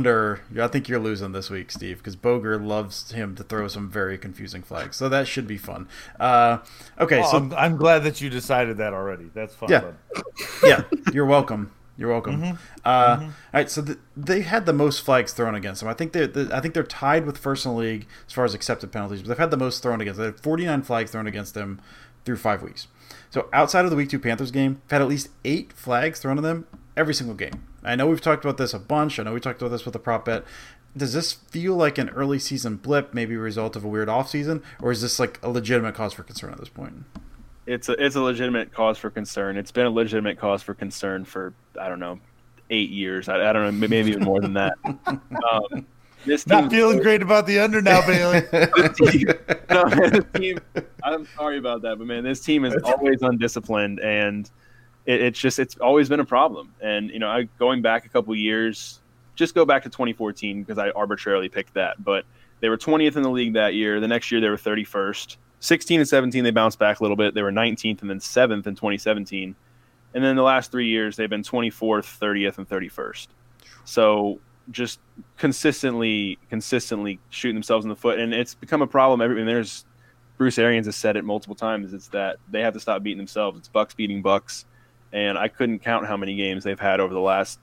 I think you're losing this week, Steve, because Boger loves him to throw some very confusing flags. So that should be fun. Okay, so I'm glad that you decided that already. That's fun. Yeah, yeah, you're welcome. You're welcome. All right, so they had the most flags thrown against them. I think they're tied with first in the league as far as accepted penalties, but they've had the most thrown against them. They had 49 flags thrown against them through 5 weeks. So outside of the Week 2 Panthers game, they've had at least 8 flags thrown at them every single game. I know we've talked about this a bunch. I know we talked about this with the prop bet. Does this feel like an early season blip, maybe a result of a weird offseason, or is this like a legitimate cause for concern at this point? It's a legitimate cause for concern. It's been a legitimate cause for concern for, I don't know, 8 years. I don't know, maybe even more than that. This team, not feeling great about the under now, Bailey. This team, I'm sorry about that, but man, this team is always undisciplined, and it's always been a problem. And going back a couple years, just go back to 2014 because I arbitrarily picked that, but they were 20th in the league that year. The next year they were 31st. 16 and 17 they bounced back a little bit. They were 19th and then 7th in 2017. And then the last 3 years they've been 24th, 30th, and 31st. So just consistently shooting themselves in the foot, and it's become a problem. There's Bruce Arians has said it multiple times. It's that they have to stop beating themselves. It's Bucks beating Bucks, and I couldn't count how many games they've had over the last,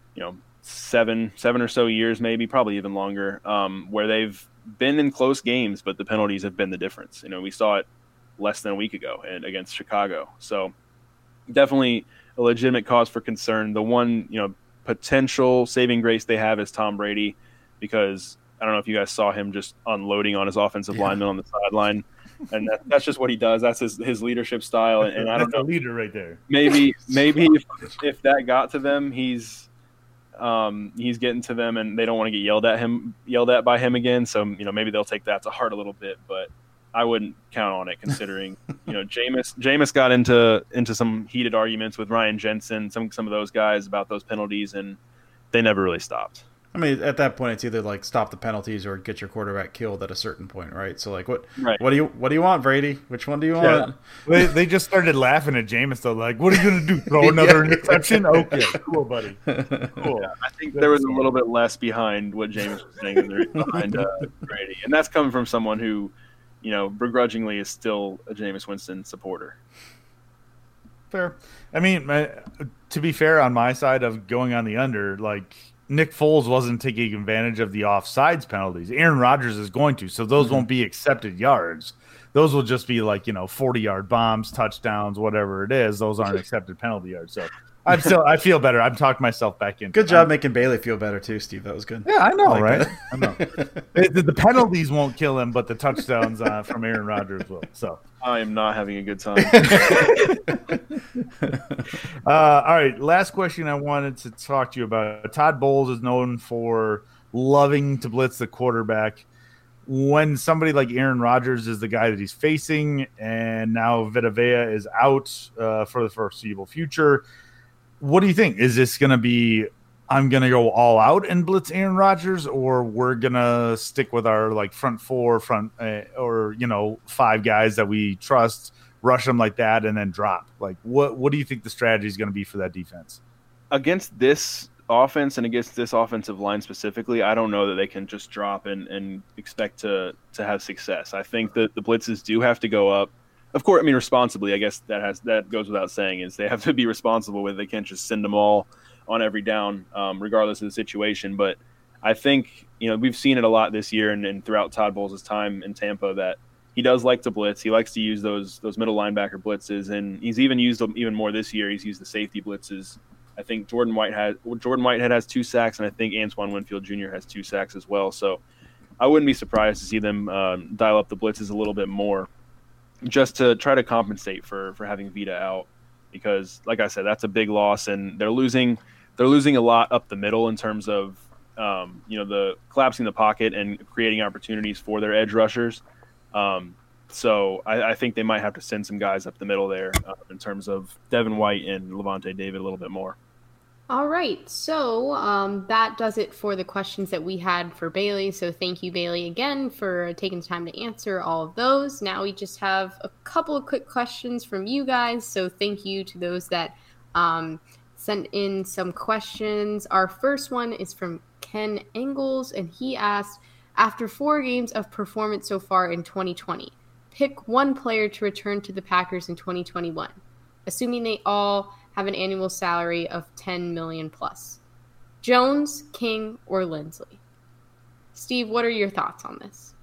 7 or so years, maybe probably even longer, where they've been in close games, but the penalties have been the difference. We saw it less than a week ago and against Chicago. So definitely a legitimate cause for concern. The one, potential saving grace they have is Tom Brady, because I don't know if you guys saw him just unloading on his offensive lineman on the sideline, and that's just what he does. That's his leadership style, and I don't know, leader right there. Maybe if that got to them, he's getting to them, and they don't want to get yelled at by him again. So maybe they'll take that to heart a little bit, but I wouldn't count on it, considering Jameis got into some heated arguments with Ryan Jensen, some of those guys about those penalties, and they never really stopped. I mean, at that point, it's either like stop the penalties or get your quarterback killed at a certain point, right? So, like, what do you want, Brady? Which one do you want? They just started laughing at Jameis, though. Like, what are you going to do? Throw another interception? Okay, cool, buddy. Cool. Yeah, I think there was a little bit less behind what Jameis was saying than behind Brady, and that's coming from someone who, begrudgingly is still a Jameis Winston supporter. Fair. I mean, to be fair, on my side of going on the under, like, Nick Foles wasn't taking advantage of the offsides penalties. Aaron Rodgers is going to, so those won't be accepted yards. Those will just be like, 40-yard bombs, touchdowns, whatever it is. Those aren't accepted penalty yards. So I feel better. I've talked myself back in. Good job making Bailey feel better too, Steve. That was good. Yeah, I know, right? I know. The penalties won't kill him, but the touchdowns from Aaron Rodgers will. So I am not having a good time. All right, last question I wanted to talk to you about. Todd Bowles is known for loving to blitz the quarterback. When somebody like Aaron Rodgers is the guy that he's facing, and now Vita Vea is out for the foreseeable future, what do you think? Is this going to be, I'm going to go all out and blitz Aaron Rodgers, or we're going to stick with our front four, or 5 guys that we trust, rush them like that, and then drop? Like, what do you think the strategy is going to be for that defense? Against this offense and against this offensive line specifically, I don't know that they can just drop and expect to have success. I think that the blitzes do have to go up. Of course, responsibly. I guess that goes without saying, is they have to be responsible with it. They can't just send them all on every down, regardless of the situation. But I think, we've seen it a lot this year and throughout Todd Bowles' time in Tampa, that he does like to blitz. He likes to use those middle linebacker blitzes, and he's even used them even more this year. He's used the safety blitzes. I think Jordan Whitehead has 2 sacks, and I think Antoine Winfield Jr. has 2 sacks as well. So I wouldn't be surprised to see them dial up the blitzes a little bit more, just to try to compensate for having Vita out, because, like I said, that's a big loss, and they're losing a lot up the middle in terms of the collapsing the pocket and creating opportunities for their edge rushers. So I think they might have to send some guys up the middle there in terms of Devin White and Levante David a little bit more. All right, so that does it for the questions that we had for Bailey. So thank you, Bailey, again for taking the time to answer all of those. Now we just have a couple of quick questions from you guys. So thank you to those that sent in some questions. Our first one is from Ken Engels, and he asked, after 4 games of performance so far in 2020, pick one player to return to the Packers in 2021, assuming they all have an annual salary of $10 million plus. Jones, King, or Lindsley? Steve, what are your thoughts on this?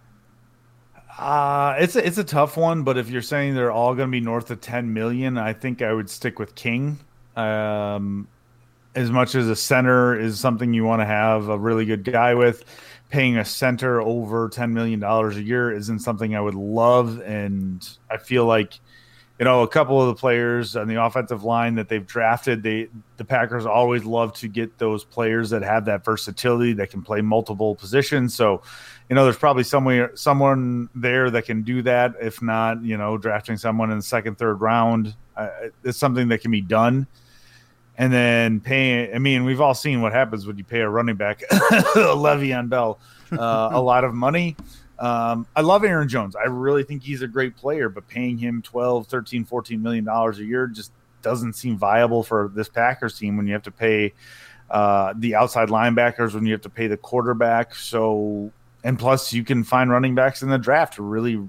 It's a tough one, but if you're saying they're all going to be north of 10 million, I think I would stick with King. As much as a center is something you want to have a really good guy with, paying a center over $10 million a year isn't something I would love. And I feel like a couple of the players on the offensive line that they've drafted, the Packers always love to get those players that have that versatility that can play multiple positions. So, there's probably someone there that can do that. If not, drafting someone in the second, third round, it's something that can be done. And then paying, we've all seen what happens when you pay a running back, Le'Veon Bell, a lot of money. I love Aaron Jones. I really think he's a great player, but paying him $12, $13, $14 million a year just doesn't seem viable for this Packers team when you have to pay the outside linebackers, when you have to pay the quarterback. So, and plus you can find running backs in the draft really,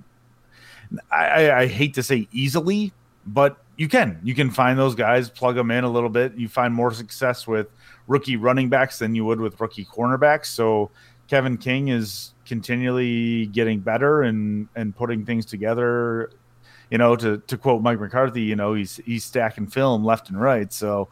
I hate to say easily, but you can find those guys, plug them in a little bit. You find more success with rookie running backs than you would with rookie cornerbacks. So Kevin King is continually getting better and putting things together. To quote Mike McCarthy, he's stacking film left and right. So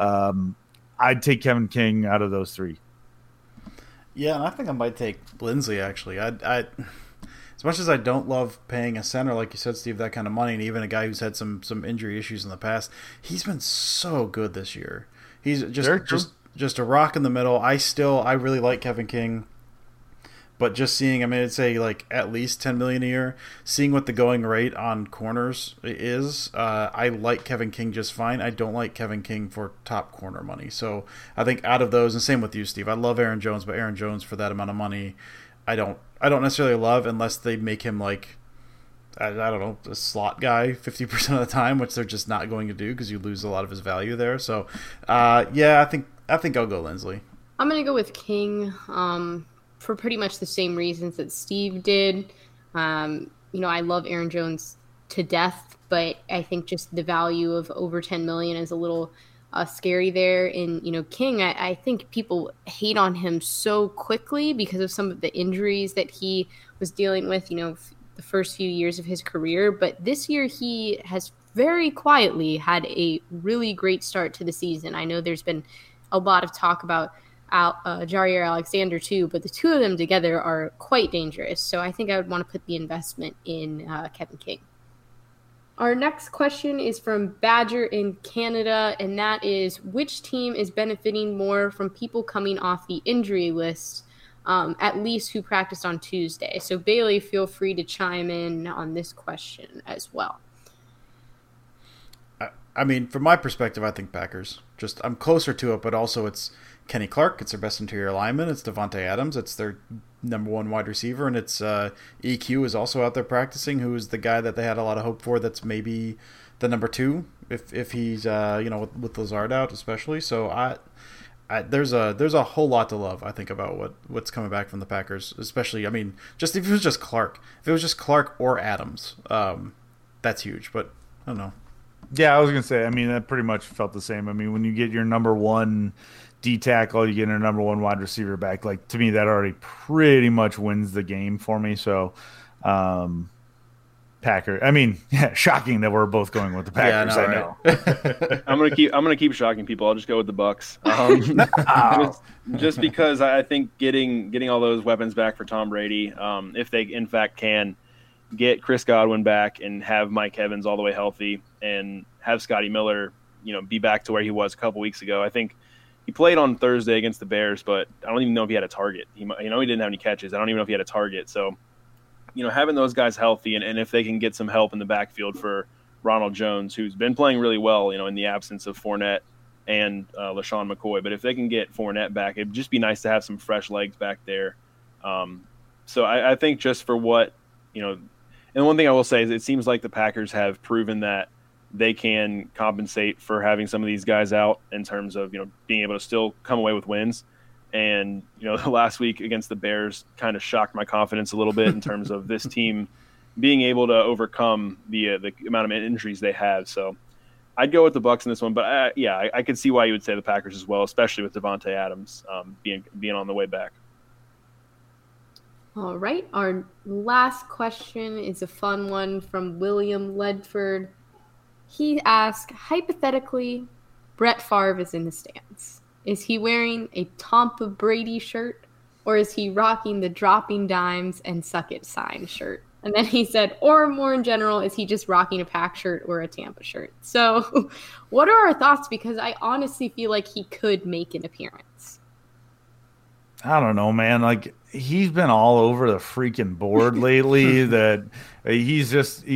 I'd take Kevin King out of those three. Yeah, and I think I might take Lindsey, actually. I as much as I don't love paying a center, like you said, Steve, that kind of money, and even a guy who's had some injury issues in the past, he's been so good this year. He's just a rock in the middle. I really like Kevin King. But just seeing, I'd say like at least $10 million a year. Seeing what the going rate on corners is, I like Kevin King just fine. I don't like Kevin King for top corner money. So I think out of those, and same with you, Steve. I love Aaron Jones, but Aaron Jones for that amount of money, I don't necessarily love unless they make him like, I don't know, a slot guy 50% of the time, which they're just not going to do because you lose a lot of his value there. So I think I'll go Lindsey. I'm gonna go with King. For pretty much the same reasons that Steve did. I love Aaron Jones to death, but I think just the value of over $10 million is a little scary there. And, King, I think people hate on him so quickly because of some of the injuries that he was dealing with, the first few years of his career. But this year he has very quietly had a really great start to the season. I know there's been a lot of talk about Jaire Alexander too, but the two of them together are quite dangerous. So I think I would want to put the investment in Kevin King. Our next question is from Badger in Canada, and that is, which team is benefiting more from people coming off the injury list, at least who practiced on Tuesday? So Bailey, feel free to chime in on this question as well. From my perspective, I think Packers. I'm closer to it, but also it's Kenny Clark. It's their best interior lineman. It's Devontae Adams. It's their number one wide receiver, and it's EQ is also out there practicing, who is the guy that they had a lot of hope for. That's maybe the number two if he's with Lazard out especially. So there's a whole lot to love, I think, about what's coming back from the Packers, especially just if it was just Clark. If it was just Clark or Adams, that's huge. But I don't know. Yeah, I was going to say, that pretty much felt the same. When you get your number one D tackle, you get your number one wide receiver back. Like, to me, that already pretty much wins the game for me. So, Packer. Shocking that we're both going with the Packers. Yeah, I know. Right? I'm gonna keep shocking people. I'll just go with the Bucks. Just because I think getting all those weapons back for Tom Brady, if they in fact can get Chris Godwin back and have Mike Evans all the way healthy and have Scotty Miller, be back to where he was a couple weeks ago. I think he played on Thursday against the Bears, but I don't even know if he had a target. He didn't have any catches. I don't even know if he had a target. So, having those guys healthy and if they can get some help in the backfield for Ronald Jones, who's been playing really well, in the absence of Fournette and LaShawn McCoy. But if they can get Fournette back, it'd just be nice to have some fresh legs back there. So I think just for what, and one thing I will say is it seems like the Packers have proven that they can compensate for having some of these guys out in terms of, being able to still come away with wins. And, last week against the Bears kind of shocked my confidence a little bit in terms of this team being able to overcome the amount of injuries they have. So I'd go with the Bucs in this one, but I could see why you would say the Packers as well, especially with Devontae Adams being on the way back. All right. Our last question is a fun one from William Ledford. He asked, hypothetically, Brett Favre is in the stands. Is he wearing a Tom Brady shirt, or is he rocking the dropping dimes and suck it sign shirt? And then he said, or more in general, is he just rocking a Pack shirt or a Tampa shirt? So what are our thoughts? Because I honestly feel like he could make an appearance. I don't know, man. Like, he's been all over the freaking board lately. That he's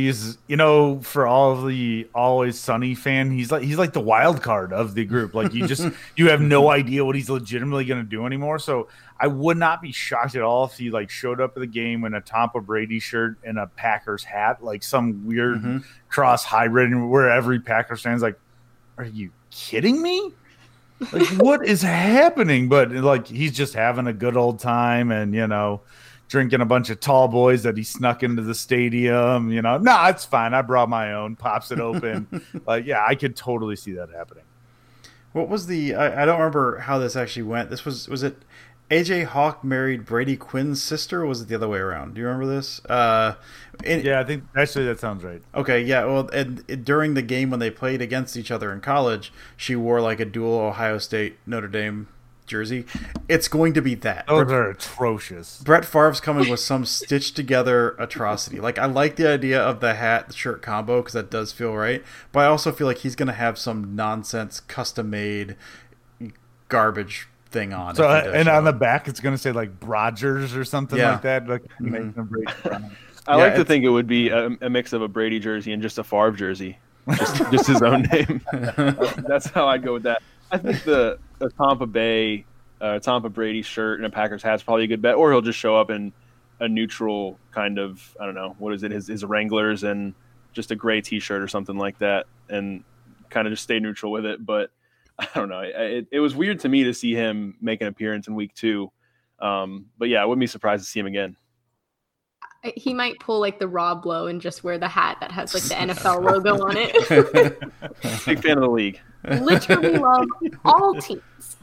for all of the Always Sunny fan, he's like the wild card of the group. Like, you have no idea what he's legitimately going to do anymore. So I would not be shocked at all if he like showed up at the game in a Tampa Brady shirt and a Packers hat, like some weird cross hybrid, where every Packers fan's like, "Are you kidding me? Like, what is happening?" But like, he's just having a good old time, and drinking a bunch of tall boys that he snuck into the stadium. No, it's fine. I brought my own. Pops it open. Yeah, I could totally see that happening. What was I don't remember how this actually went. This was it AJ Hawk married Brady Quinn's sister, or was it the other way around? Do you remember this? Yeah, I think actually that sounds right. Okay, yeah. Well, and during the game when they played against each other in college, she wore like a dual Ohio State Notre Dame jersey. It's going to be that. Those are atrocious. Brett Favre's coming with some stitched together atrocity. Like, I like the idea of the hat shirt combo because that does feel right, but I also feel like he's going to have some nonsense custom made garbage thing on. So and on the back it's going to say like Brodgers or something like that. Like, I like to think it would be a mix of a Brady jersey and just a Favre jersey, just his own name. That's how I'd go with that. I think the Tampa Brady shirt and a Packers hat is probably a good bet, or he'll just show up in a neutral kind of, I don't know, what is it, his Wranglers and just a gray T-shirt or something like that, and kind of just stay neutral with it. But I don't know. It was weird to me to see him make an appearance in week 2. But yeah, I wouldn't be surprised to see him again. He might pull like the Rob Lowe and just wear the hat that has like the NFL logo on it. Big fan of the league. Literally love all teams.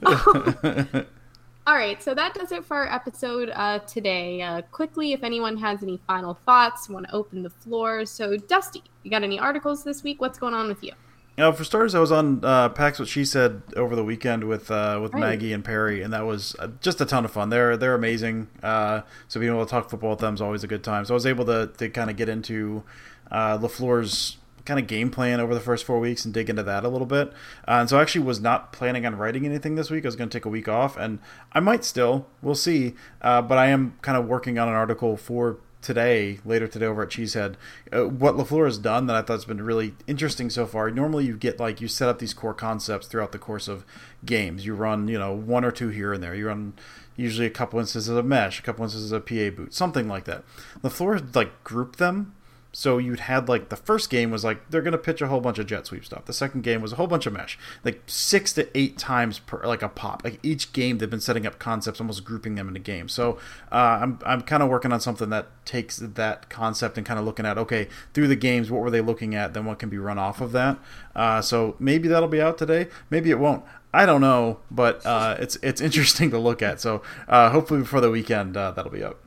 All right, so that does it for our episode today. Quickly, if anyone has any final thoughts, want to open the floor. So, Dusty, you got any articles this week? What's going on with you? For starters, I was on Packs What She Said over the weekend with Maggie and Perry, and that was just a ton of fun. They're amazing. So being able to talk football with them is always a good time. So I was able to kind of get into LaFleur's kind of game plan over the first 4 weeks and dig into that a little bit. And so I actually was not planning on writing anything this week. I was going to take a week off, and I might still. We'll see. But I am kind of working on an article for later today over at Cheesehead, what LaFleur has done that I thought has been really interesting so far. Normally you get you set up these core concepts throughout the course of games. You run, 1 or 2 here and there. You run usually a couple instances of mesh, a couple instances of PA boot, something like that. LaFleur grouped them. So you'd had the first game was they're going to pitch a whole bunch of jet sweep stuff. The second game was a whole bunch of mesh, 6 to 8 times per a pop. Each game they've been setting up concepts, almost grouping them into games. So I'm kind of working on something that takes that concept and kind of looking at, okay, through the games, what were they looking at? Then what can be run off of that? So maybe that'll be out today. Maybe it won't. I don't know, but it's interesting to look at. So hopefully before the weekend that'll be out.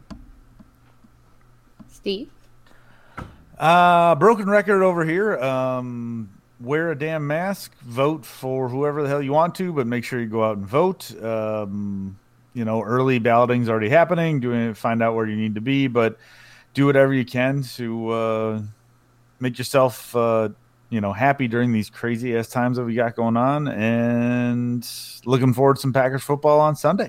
Steve? Broken record over here. Wear a damn mask. Vote for whoever the hell you want to, but make sure you go out and vote. Early balloting's already happening. Find out where you need to be, but do whatever you can to make yourself happy during these crazy ass times that we got going on. And looking forward to some Packers football on Sunday.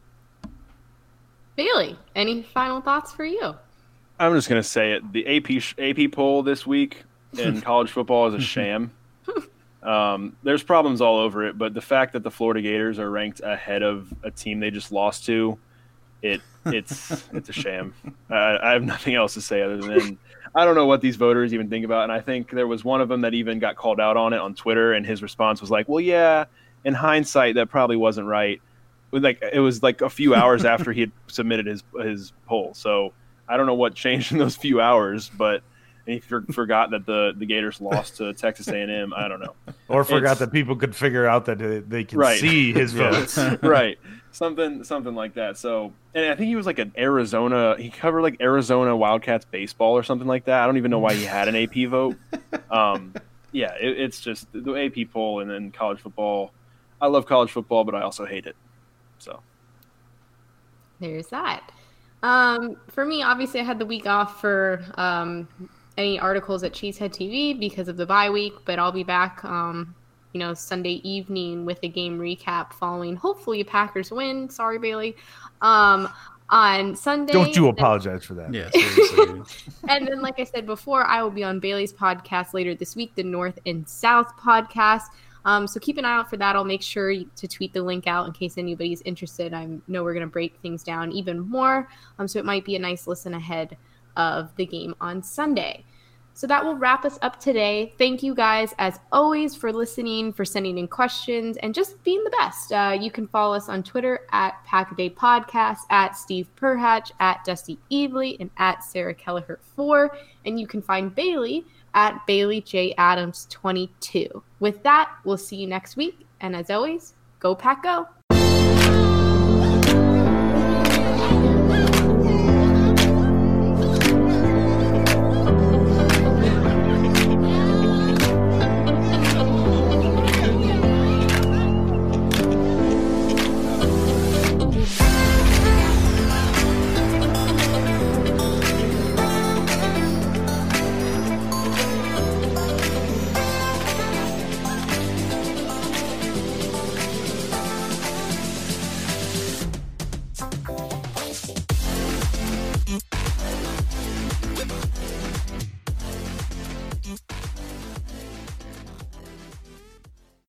Bailey, any final thoughts for you? I'm just going to say it. The AP poll this week in college football is a sham. There's problems all over it, but the fact that the Florida Gators are ranked ahead of a team they just lost to, it's a sham. I have nothing else to say other than I don't know what these voters even think about, and I think there was one of them that even got called out on it on Twitter, and his response was like, well, yeah, in hindsight, that probably wasn't right. It was a few hours after he had submitted his poll, so I don't know what changed in those few hours, but he forgot that the Gators lost to Texas A&M. I don't know. Or forgot that people could figure out that they can see his votes. Right. Something like that. So, and I think he was an Arizona. He covered Arizona Wildcats baseball or something like that. I don't even know why he had an AP vote. Yeah, it's just the AP poll and then college football. I love college football, but I also hate it. So there's that. For me, obviously, I had the week off for any articles at Cheesehead TV because of the bye week, but I'll be back, Sunday evening with a game recap following hopefully a Packers win. Sorry, Bailey. On Sunday. Don't you apologize for that. Yeah, seriously. And then, like I said before, I will be on Bailey's podcast later this week, the North and South podcast. So keep an eye out for that. I'll make sure to tweet the link out in case anybody's interested. I know we're going to break things down even more. So it might be a nice listen ahead of the game on Sunday. So that will wrap us up today. Thank you guys, as always, for listening, for sending in questions, and just being the best. You can follow us on Twitter at Packaday Podcast, at Steve Perhatch, at Dusty Evely, and at Sarah Kelleher 4. And you can find Bailey at Bailey J. Adams 22. With that, we'll see you next week. And as always, go Pack Go!